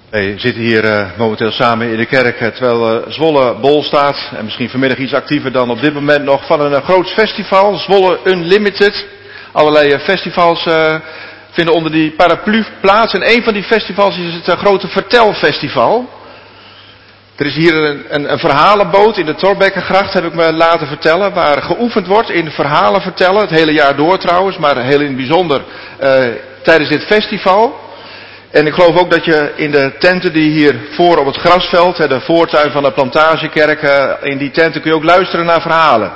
Wij zitten hier momenteel samen in de kerk terwijl Zwolle bol staat. En misschien vanmiddag iets actiever dan op dit moment nog van een groot festival. Zwolle Unlimited. Allerlei festivals vinden onder die paraplu plaats. En een van die festivals is het grote Vertelfestival. Er is hier een verhalenboot in de Thorbeckengracht, heb ik me laten vertellen. Waar geoefend wordt in verhalen vertellen. Het hele jaar door trouwens, maar heel in het bijzonder tijdens dit festival. En ik geloof ook dat je in de tenten die hier voor op het grasveld, de voortuin van de Plantagekerk, in die tenten kun je ook luisteren naar verhalen.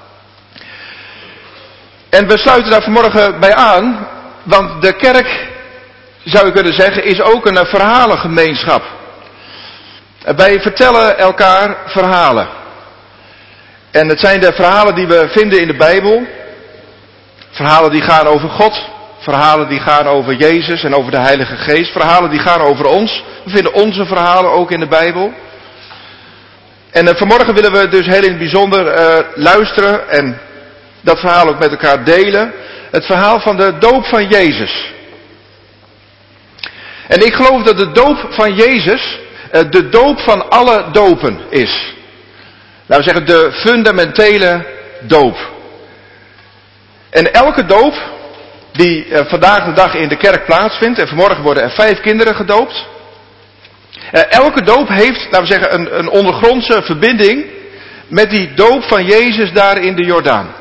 En we sluiten daar vanmorgen bij aan, want de kerk, zou je kunnen zeggen, is ook een verhalengemeenschap. Wij vertellen elkaar verhalen. En het zijn de verhalen die we vinden in de Bijbel. Verhalen die gaan over God. Verhalen die gaan over Jezus en over de Heilige Geest. Verhalen die gaan over ons. We vinden onze verhalen ook in de Bijbel. En vanmorgen willen we dus heel in het bijzonder luisteren en dat verhaal ook met elkaar delen. Het verhaal van de doop van Jezus. En ik geloof dat de doop van Jezus de doop van alle dopen is. Laten we zeggen de fundamentele doop. En elke doop die vandaag de dag in de kerk plaatsvindt, en vanmorgen worden er 5 kinderen gedoopt. Elke doop heeft, laten we zeggen, een ondergrondse verbinding met die doop van Jezus daar in de Jordaan.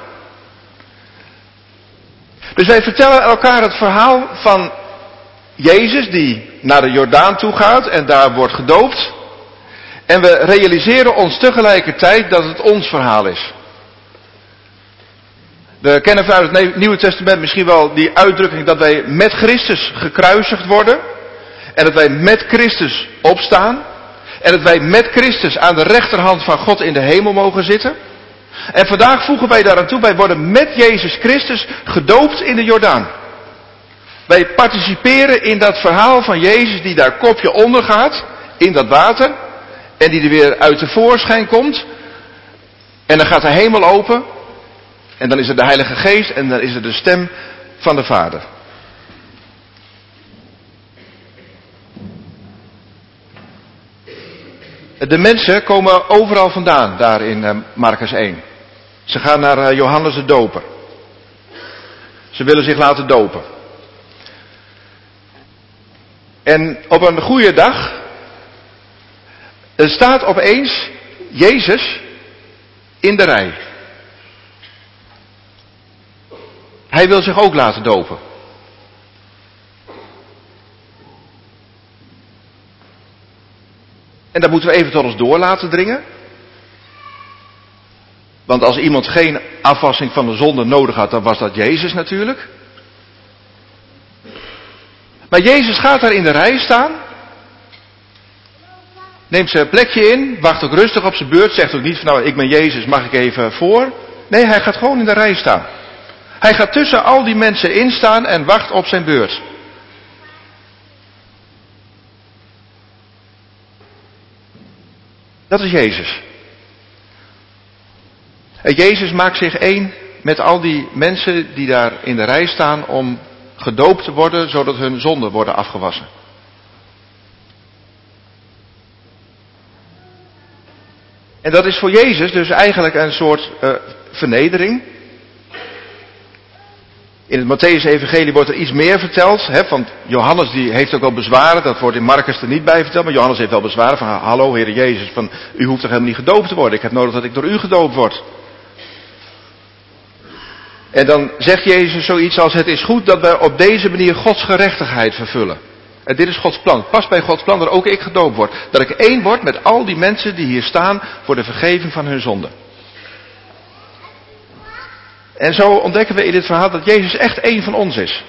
Dus wij vertellen elkaar het verhaal van Jezus die naar de Jordaan toe gaat en daar wordt gedoopt. En we realiseren ons tegelijkertijd dat het ons verhaal is. We kennen vanuit het Nieuwe Testament misschien wel die uitdrukking dat wij met Christus gekruisigd worden. En dat wij met Christus opstaan. En dat wij met Christus aan de rechterhand van God in de hemel mogen zitten. En vandaag voegen wij daaraan toe, wij worden met Jezus Christus gedoopt in de Jordaan. Wij participeren in dat verhaal van Jezus die daar kopje onder gaat, in dat water. En die er weer uit tevoorschijn komt. En dan gaat de hemel open. En dan is er de Heilige Geest en dan is er de stem van de Vader. De mensen komen overal vandaan, daar in Marcus 1. Ze gaan naar Johannes de Doper. Ze willen zich laten dopen. En op een goede dag staat opeens Jezus in de rij. Hij wil zich ook laten dopen. En dat moeten we even tot ons door laten dringen. Want als iemand geen afwassing van de zonde nodig had, dan was dat Jezus natuurlijk. Maar Jezus gaat daar in de rij staan. Neemt zijn plekje in, wacht ook rustig op zijn beurt. Zegt ook niet van nou, ik ben Jezus, mag ik even voor? Nee, hij gaat gewoon in de rij staan. Hij gaat tussen al die mensen instaan en wacht op zijn beurt. Dat is Jezus. En Jezus maakt zich één met al die mensen die daar in de rij staan om gedoopt te worden, zodat hun zonden worden afgewassen. En dat is voor Jezus dus eigenlijk een soort vernedering. In het Mattheüs-evangelie wordt er iets meer verteld. Want Johannes die heeft ook wel bezwaren. Dat wordt in Marcus er niet bij verteld. Maar Johannes heeft wel bezwaren van hallo Heere Jezus. Van, u hoeft toch helemaal niet gedoopt te worden. Ik heb nodig dat ik door u gedoopt word. En dan zegt Jezus zoiets als het is goed dat we op deze manier Gods gerechtigheid vervullen. En dit is Gods plan. Past bij Gods plan dat ook ik gedoopt word. Dat ik één word met al die mensen die hier staan voor de vergeving van hun zonden. En zo ontdekken we in dit verhaal dat Jezus echt één van ons is.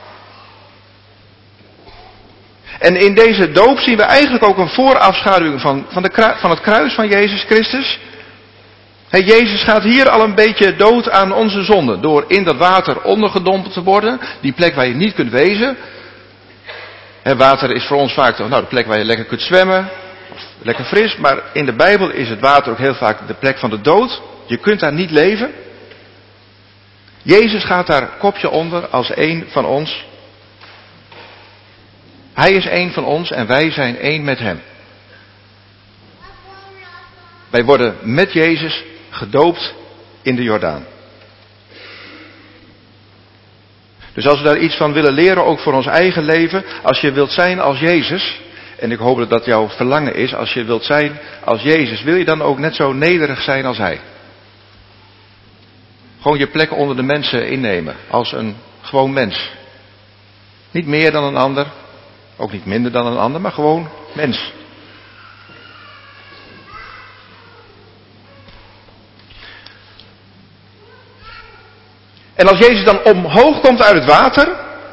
En in deze doop zien we eigenlijk ook een voorafschaduwing van het kruis van Jezus Christus. Jezus gaat hier al een beetje dood aan onze zonden. Door in dat water ondergedompeld te worden. Die plek waar je niet kunt wezen. Water is voor ons vaak toch, de plek waar je lekker kunt zwemmen. Of lekker fris. Maar in de Bijbel is het water ook heel vaak de plek van de dood. Je kunt daar niet leven. Jezus gaat daar kopje onder als één van ons. Hij is één van ons en wij zijn één met hem. Wij worden met Jezus gedoopt in de Jordaan. Dus als we daar iets van willen leren, ook voor ons eigen leven, als je wilt zijn als Jezus, en ik hoop dat dat jouw verlangen is, als je wilt zijn als Jezus, wil je dan ook net zo nederig zijn als Hij? Gewoon je plek onder de mensen innemen, als een gewoon mens. Niet meer dan een ander, ook niet minder dan een ander, maar gewoon mens. En als Jezus dan omhoog komt uit het water,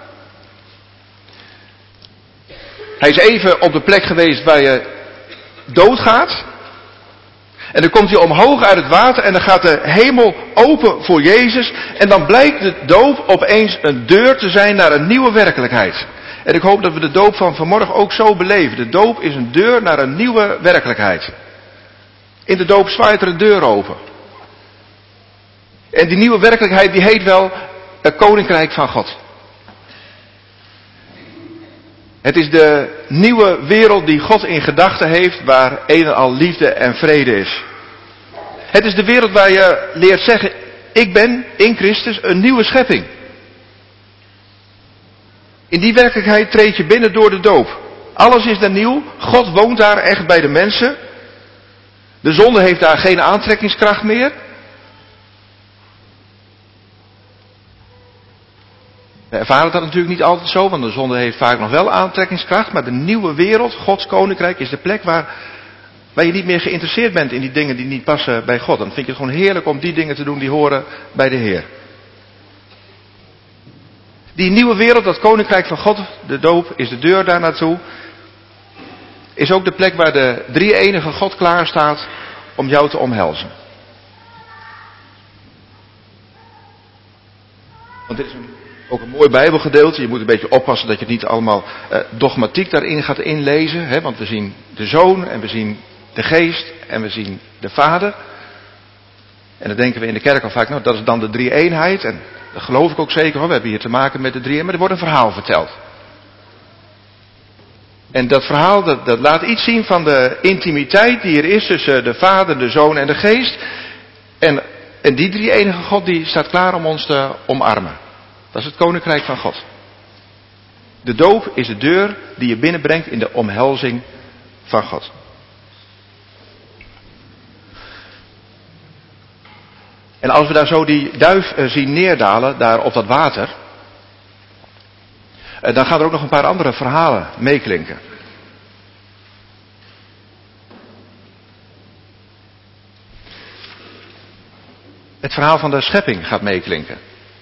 hij is even op de plek geweest waar je doodgaat. En dan komt hij omhoog uit het water en dan gaat de hemel open voor Jezus. En dan blijkt de doop opeens een deur te zijn naar een nieuwe werkelijkheid. En ik hoop dat we de doop van vanmorgen ook zo beleven. De doop is een deur naar een nieuwe werkelijkheid. In de doop zwaait er een deur open. En die nieuwe werkelijkheid die heet wel het Koninkrijk van God. Het is de nieuwe wereld die God in gedachten heeft, waar een en al liefde en vrede is. Het is de wereld waar je leert zeggen, ik ben in Christus een nieuwe schepping. In die werkelijkheid treed je binnen door de doop. Alles is daar nieuw, God woont daar echt bij de mensen. De zonde heeft daar geen aantrekkingskracht meer. We ervaren dat natuurlijk niet altijd zo, want de zonde heeft vaak nog wel aantrekkingskracht. Maar de nieuwe wereld, Gods koninkrijk, is de plek waar je niet meer geïnteresseerd bent in die dingen die niet passen bij God. Dan vind je het gewoon heerlijk om die dingen te doen die horen bij de Heer. Die nieuwe wereld, dat koninkrijk van God, de doop is de deur daar naartoe. Is ook de plek waar de drie-enige God klaar staat om jou te omhelzen. Want dit is ook een mooi Bijbelgedeelte. Je moet een beetje oppassen dat je niet allemaal dogmatiek daarin gaat inlezen. Hè? Want we zien de Zoon en we zien de Geest en we zien de Vader. En dan denken we in de kerk al vaak, nou dat is dan de drie-eenheid. En dat geloof ik ook zeker hoor. We hebben hier te maken met de drie, maar er wordt een verhaal verteld. En dat verhaal dat laat iets zien van de intimiteit die er is tussen de Vader, de Zoon en de Geest. En die drie-enige God die staat klaar om ons te omarmen. Dat is het koninkrijk van God. De doop is de deur die je binnenbrengt in de omhelzing van God. En als we daar zo die duif zien neerdalen, daar op dat water, dan gaan er ook nog een paar andere verhalen meeklinken. Het verhaal van de schepping gaat meeklinken.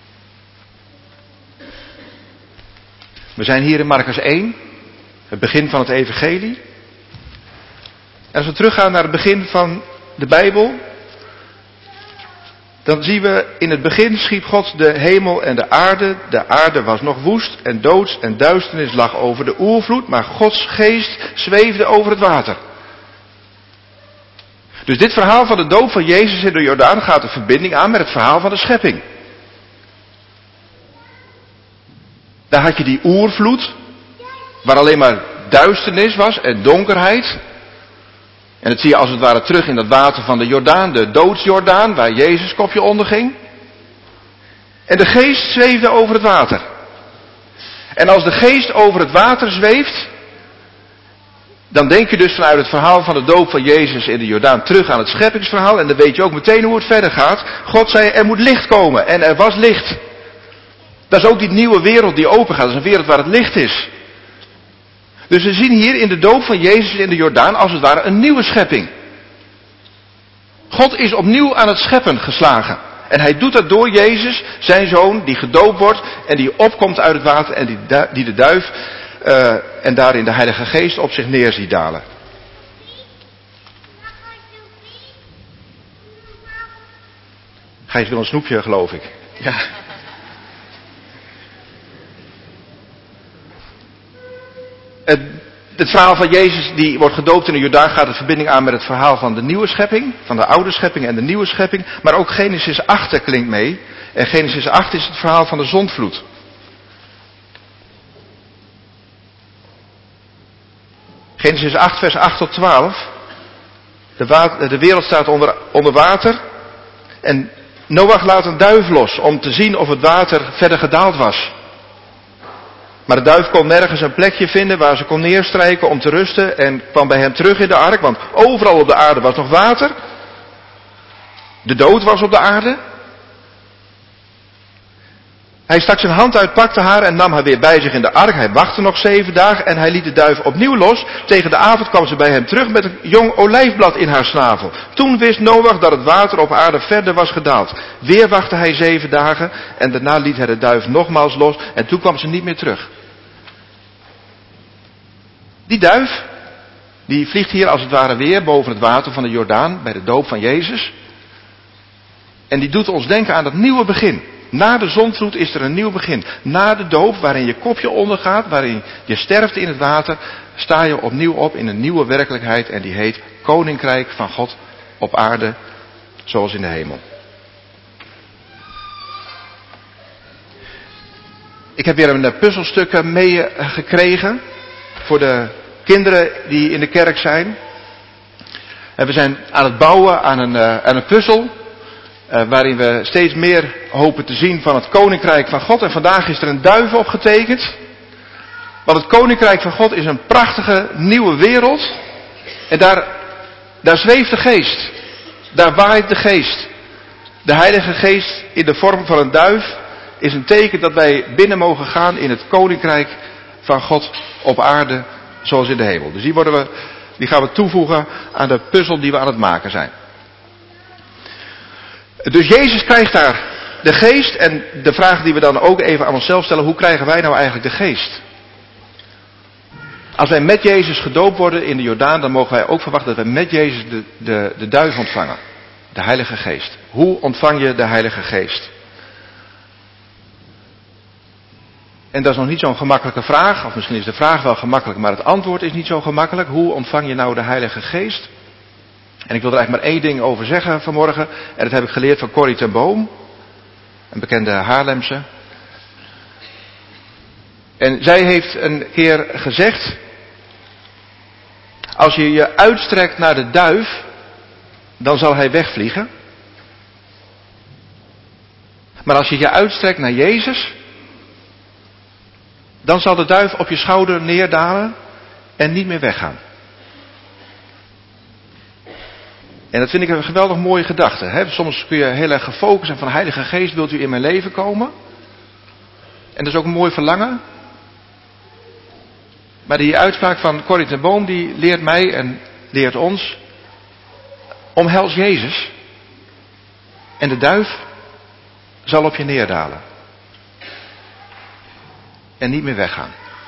We zijn hier in Marcus 1, het begin van het evangelie. En als we teruggaan naar het begin van de Bijbel, dan zien we in het begin schiep God de hemel en de aarde. De aarde was nog woest en doods en duisternis lag over de oervloed, maar Gods geest zweefde over het water. Dus dit verhaal van de doop van Jezus in de Jordaan gaat een verbinding aan met het verhaal van de schepping. Daar had je die oervloed, waar alleen maar duisternis was en donkerheid. En dat zie je als het ware terug in dat water van de Jordaan, de doodsjordaan, waar Jezus kopje onder ging. En de geest zweefde over het water. En als de geest over het water zweeft, dan denk je dus vanuit het verhaal van de doop van Jezus in de Jordaan terug aan het scheppingsverhaal. En dan weet je ook meteen hoe het verder gaat. God zei, er moet licht komen. En er was licht. Dat is ook die nieuwe wereld die open gaat. Dat is een wereld waar het licht is. Dus we zien hier in de doop van Jezus in de Jordaan als het ware een nieuwe schepping. God is opnieuw aan het scheppen geslagen. En hij doet dat door Jezus, zijn zoon, die gedoopt wordt en die opkomt uit het water en die de duif en daarin de Heilige Geest op zich neer ziet dalen. Gijs wil een snoepje, geloof ik. Ja. Het verhaal van Jezus die wordt gedoopt in de Jordaan gaat de verbinding aan met het verhaal van de nieuwe schepping, van de oude schepping en de nieuwe schepping. Maar ook Genesis 8 klinkt mee. En Genesis 8 is het verhaal van de zondvloed. Genesis 8 vers 8 tot 12. De wereld staat onder water. En Noach laat een duif los om te zien of het water verder gedaald was. Maar de duif kon nergens een plekje vinden waar ze kon neerstrijken om te rusten en kwam bij hem terug in de ark, want overal op de aarde was nog water. De dood was op de aarde. Hij stak zijn hand uit, pakte haar en nam haar weer bij zich in de ark. Hij wachtte nog 7 dagen en hij liet de duif opnieuw los. Tegen de avond kwam ze bij hem terug met een jong olijfblad in haar snavel. Toen wist Noach dat het water op aarde verder was gedaald. Weer wachtte hij 7 dagen en daarna liet hij de duif nogmaals los en toen kwam ze niet meer terug. Die duif, die vliegt hier als het ware weer boven het water van de Jordaan bij de doop van Jezus. En die doet ons denken aan het nieuwe begin. Na de zondvloed is er een nieuw begin. Na de doop, waarin je kopje ondergaat, waarin je sterft in het water, sta je opnieuw op in een nieuwe werkelijkheid en die heet Koninkrijk van God op aarde, zoals in de hemel. Ik heb weer een puzzelstuk meegekregen voor de kinderen die in de kerk zijn. En we zijn aan het bouwen aan een puzzel. Waarin we steeds meer hopen te zien van het Koninkrijk van God. En vandaag is er een duif opgetekend. Want het Koninkrijk van God is een prachtige nieuwe wereld. En daar zweeft de geest. Daar waait de geest. De Heilige Geest in de vorm van een duif is een teken dat wij binnen mogen gaan in het Koninkrijk van God op aarde zoals in de hemel. Dus die gaan we toevoegen aan de puzzel die we aan het maken zijn. Dus Jezus krijgt daar de geest en de vraag die we dan ook even aan onszelf stellen, hoe krijgen wij nou eigenlijk de geest? Als wij met Jezus gedoopt worden in de Jordaan, dan mogen wij ook verwachten dat wij met Jezus de duif ontvangen. De Heilige Geest. Hoe ontvang je de Heilige Geest? En dat is nog niet zo'n gemakkelijke vraag, of misschien is de vraag wel gemakkelijk, maar het antwoord is niet zo gemakkelijk. Hoe ontvang je nou de Heilige Geest? En ik wil er eigenlijk maar 1 ding over zeggen vanmorgen. En dat heb ik geleerd van Corrie ten Boom. Een bekende Haarlemse. En zij heeft een keer gezegd. Als je je uitstrekt naar de duif. Dan zal hij wegvliegen. Maar als je je uitstrekt naar Jezus. Dan zal de duif op je schouder neerdalen. En niet meer weggaan. En dat vind ik een geweldig mooie gedachte. Hè? Soms kun je heel erg gefocust zijn van Heilige Geest, wilt u in mijn leven komen? En dat is ook een mooi verlangen. Maar die uitspraak van Corrie ten Boom, die leert mij en leert ons. Omhels Jezus. En de duif zal op je neerdalen. En niet meer weggaan.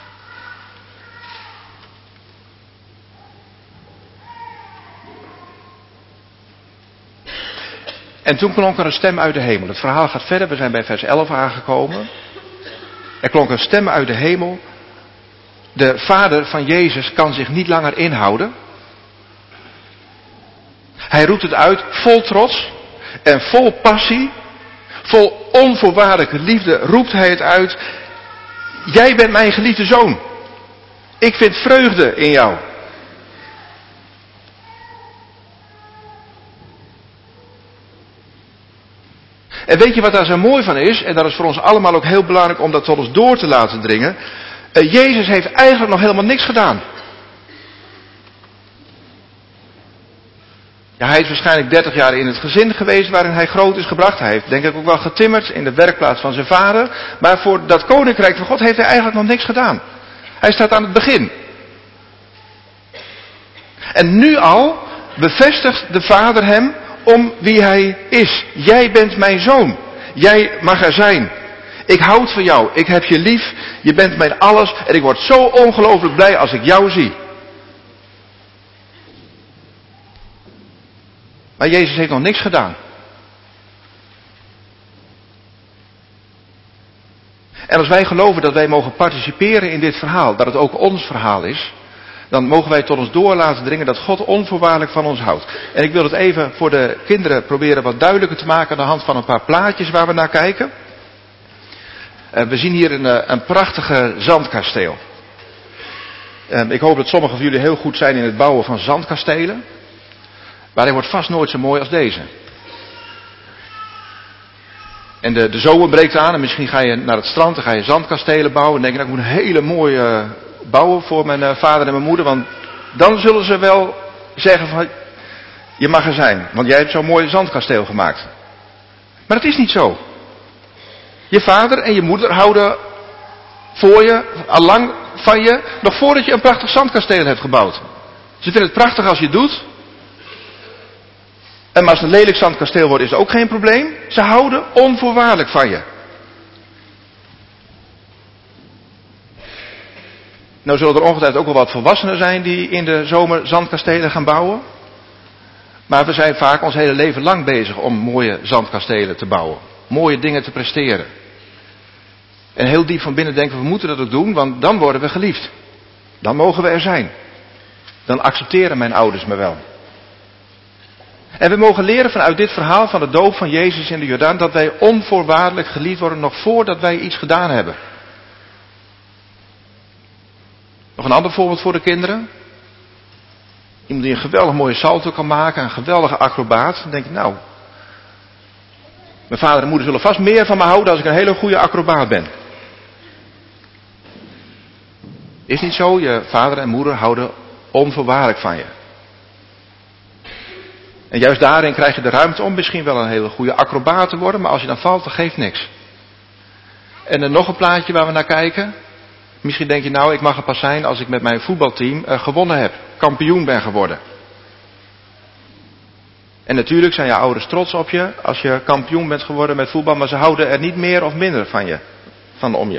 En toen klonk er een stem uit de hemel. Het verhaal gaat verder, we zijn bij vers 11 aangekomen. Er klonk een stem uit de hemel. De vader van Jezus kan zich niet langer inhouden. Hij roept het uit vol trots en vol passie. Vol onvoorwaardelijke liefde roept hij het uit. Jij bent mijn geliefde zoon. Ik vind vreugde in jou. En weet je wat daar zo mooi van is? En dat is voor ons allemaal ook heel belangrijk om dat tot ons door te laten dringen. Jezus heeft eigenlijk nog helemaal niks gedaan. Ja, hij is waarschijnlijk 30 jaar in het gezin geweest waarin hij groot is gebracht. Hij heeft denk ik ook wel getimmerd in de werkplaats van zijn vader. Maar voor dat koninkrijk van God heeft hij eigenlijk nog niks gedaan. Hij staat aan het begin. En nu al bevestigt de vader hem om wie hij is. Jij bent mijn zoon. Jij mag er zijn. Ik houd van jou. Ik heb je lief. Je bent mijn alles. En ik word zo ongelooflijk blij als ik jou zie. Maar Jezus heeft nog niks gedaan. En als wij geloven dat wij mogen participeren in dit verhaal, dat het ook ons verhaal is, dan mogen wij tot ons door laten dringen dat God onvoorwaardelijk van ons houdt. En ik wil het even voor de kinderen proberen wat duidelijker te maken aan de hand van een paar plaatjes waar we naar kijken. We zien hier een prachtige zandkasteel. Ik hoop dat sommigen van jullie heel goed zijn in het bouwen van zandkastelen. Maar hij wordt vast nooit zo mooi als deze. En de zomer breekt aan en misschien ga je naar het strand en ga je zandkastelen bouwen. En denk je, nou, ik moet een hele mooie bouwen voor mijn vader en mijn moeder. Want dan zullen ze wel zeggen van, je mag er zijn. Want jij hebt zo'n mooi zandkasteel gemaakt. Maar het is niet zo. Je vader en je moeder houden voor je, allang van je, nog voordat je een prachtig zandkasteel hebt gebouwd. Ze vinden het prachtig als je het doet. En als het een lelijk zandkasteel wordt, is het ook geen probleem. Ze houden onvoorwaardelijk van je. Nou zullen er ongetwijfeld ook wel wat volwassenen zijn die in de zomer zandkastelen gaan bouwen. Maar we zijn vaak ons hele leven lang bezig om mooie zandkastelen te bouwen. Mooie dingen te presteren. En heel diep van binnen denken we moeten dat ook doen, want dan worden we geliefd. Dan mogen we er zijn. Dan accepteren mijn ouders me wel. En we mogen leren vanuit dit verhaal van de doop van Jezus in de Jordaan dat wij onvoorwaardelijk geliefd worden nog voordat wij iets gedaan hebben. Nog een ander voorbeeld voor de kinderen. Iemand die een geweldig mooie salto kan maken, een geweldige acrobaat. Dan denk ik, nou, mijn vader en moeder zullen vast meer van me houden als ik een hele goede acrobaat ben. Is niet zo, je vader en moeder houden onvoorwaardelijk van je. En juist daarin krijg je de ruimte om misschien wel een hele goede acrobaat te worden, maar als je dan valt, dan geeft niks. En dan nog een plaatje waar we naar kijken. Misschien denk je, nou, ik mag er pas zijn als ik met mijn voetbalteam gewonnen heb. Kampioen ben geworden. En natuurlijk zijn je ouders trots op je als je kampioen bent geworden met voetbal, maar ze houden er niet meer of minder van je, van om je.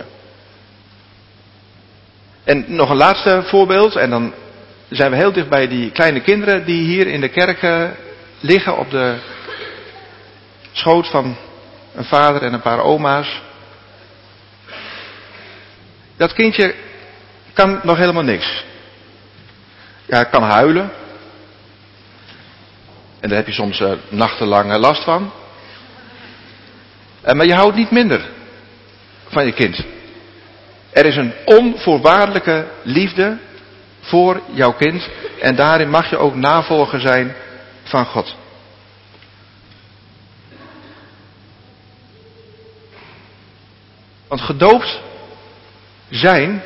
En nog een laatste voorbeeld, en dan zijn we heel dicht bij die kleine kinderen die hier in de kerk liggen op de schoot van een vader en een paar oma's. Dat kindje kan nog helemaal niks. Ja, kan huilen. En daar heb je soms nachtenlang last van. Maar je houdt niet minder van je kind. Er is een onvoorwaardelijke liefde voor jouw kind. En daarin mag je ook navolger zijn van God. Want gedoopt zijn,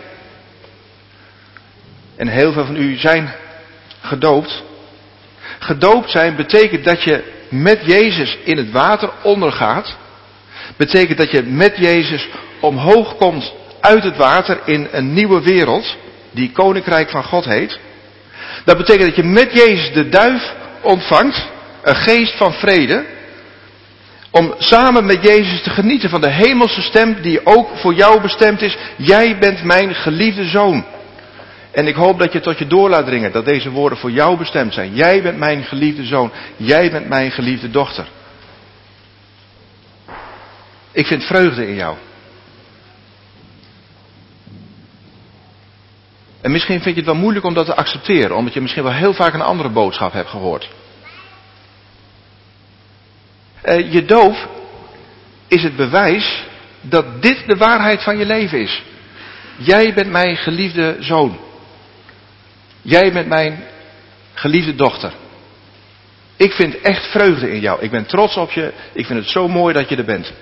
en heel veel van u zijn gedoopt. Gedoopt zijn betekent dat je met Jezus in het water ondergaat. Betekent dat je met Jezus omhoog komt uit het water in een nieuwe wereld, die Koninkrijk van God heet. Dat betekent dat je met Jezus de duif ontvangt, een geest van vrede, om samen met Jezus te genieten van de hemelse stem die ook voor jou bestemd is. Jij bent mijn geliefde zoon. En ik hoop dat je tot je door laat dringen dat deze woorden voor jou bestemd zijn. Jij bent mijn geliefde zoon. Jij bent mijn geliefde dochter. Ik vind vreugde in jou. En misschien vind je het wel moeilijk om dat te accepteren, omdat je misschien wel heel vaak een andere boodschap hebt gehoord. Je doop is het bewijs dat dit de waarheid van je leven is. Jij bent mijn geliefde zoon. Jij bent mijn geliefde dochter. Ik vind echt vreugde in jou. Ik ben trots op je. Ik vind het zo mooi dat je er bent.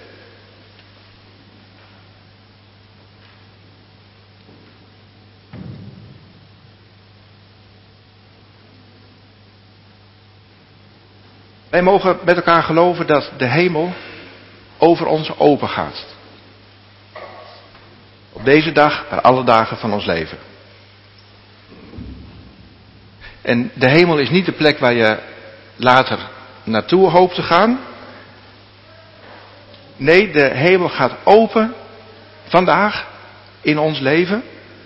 Wij mogen met elkaar geloven dat de hemel over ons open gaat. Op deze dag en alle dagen van ons leven. En de hemel is niet de plek waar je later naartoe hoopt te gaan. Nee, de hemel gaat open vandaag in ons leven.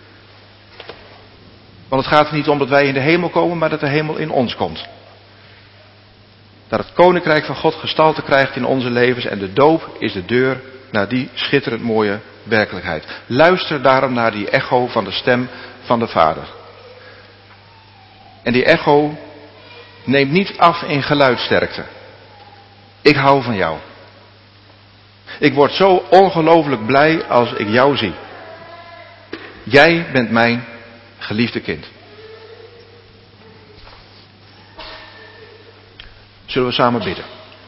Want het gaat er niet om dat wij in de hemel komen, maar dat de hemel in ons komt. Dat het Koninkrijk van God gestalte krijgt in onze levens en de doop is de deur naar die schitterend mooie werkelijkheid. Luister daarom naar die echo van de stem van de Vader. En die echo neemt niet af in geluidsterkte. Ik hou van jou. Ik word zo ongelooflijk blij als ik jou zie. Jij bent mijn geliefde kind. Zullen we samen bidden?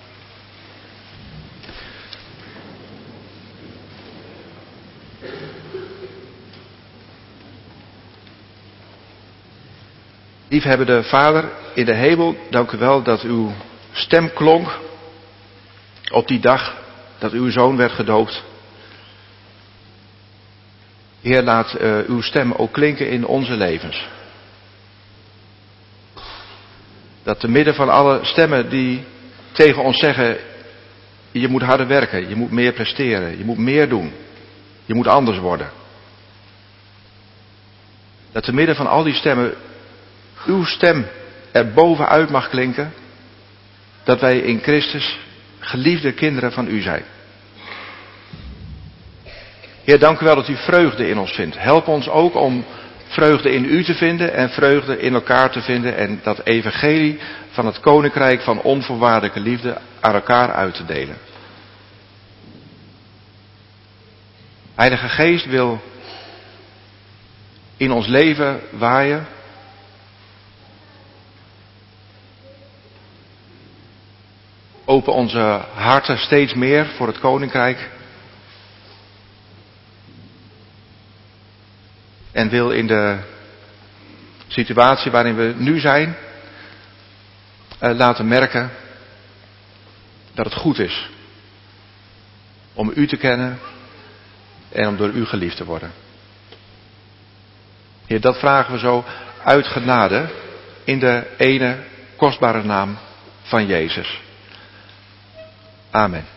Liefhebbende Vader in de hemel, dank u wel dat uw stem klonk op die dag dat uw zoon werd gedoopt. Heer, laat uw stem ook klinken in onze levens. Dat te midden van alle stemmen die tegen ons zeggen, je moet harder werken, je moet meer presteren, je moet meer doen, je moet anders worden. Dat te midden van al die stemmen uw stem er bovenuit mag klinken, dat wij in Christus geliefde kinderen van u zijn. Heer, dank u wel dat u vreugde in ons vindt. Help ons ook om vreugde in u te vinden en vreugde in elkaar te vinden en dat evangelie van het koninkrijk van onvoorwaardelijke liefde aan elkaar uit te delen. Heilige Geest wil in ons leven waaien. Open onze harten steeds meer voor het koninkrijk. En wil in de situatie waarin we nu zijn, laten merken dat het goed is om u te kennen en om door u geliefd te worden. Heer, dat vragen we zo uit genade in de ene kostbare naam van Jezus. Amen.